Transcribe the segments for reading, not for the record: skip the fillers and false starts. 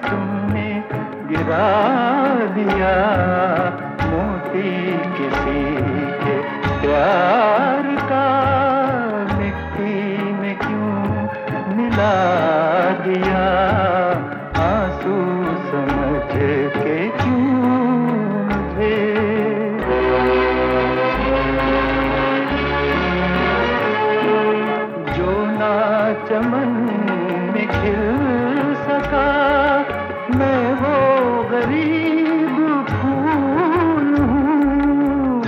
तुमने गिरा दिया, मोती किसी के प्यार का मिट्टी में क्यों मिला दिया, आंसू समझ के क्यों मुझे। जो ना चमन में खिल सका, मैं वो गरीब फूल हूँ।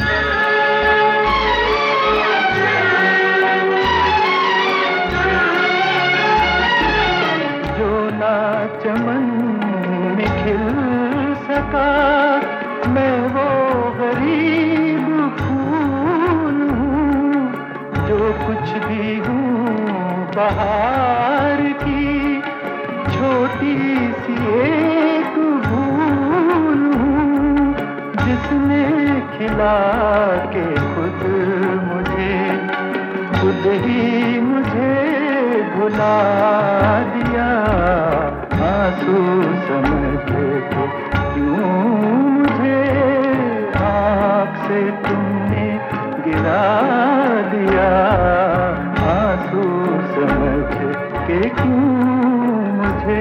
जो ना चमन में खिल सका, मैं वो गरीब फूल हूँ। जो कुछ भी हूँ बहार की, छोटी सी एक भूल हूँ, जिसने खिला के खुद ही मुझे भुला दिया, आंसू समझ के क्यों मुझे आँख से तुमने गिरा दिया, आंसू समझ के क्यों मुझे।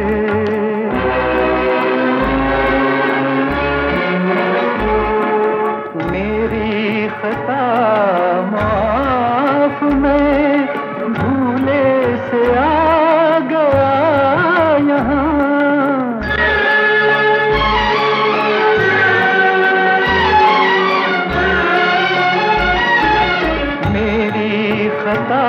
मेरी खता माफ, मैं भूले से आ गया यहाँ। मेरी खता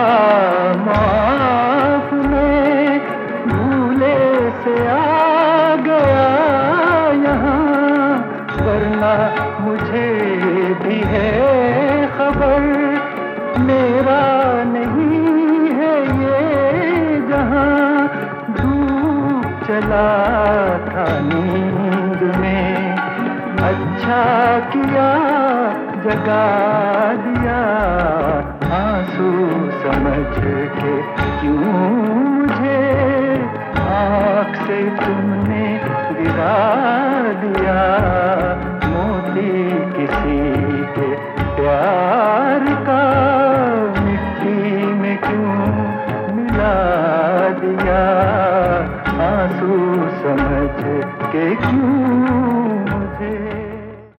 माफ, मैं भूले से आ गया यहाँ, वरना मुझे भी है खबर, मेरा नहीं है ये जहां। धूप चला था नींद में, अच्छा किया जगा दिया, आंसू समझ के क्यों मुझे आँख से तुमने गिरा दिया, मोती किसी के प्यार का मिट्टी में क्यों मिला दिया, आंसू समझ के क्यों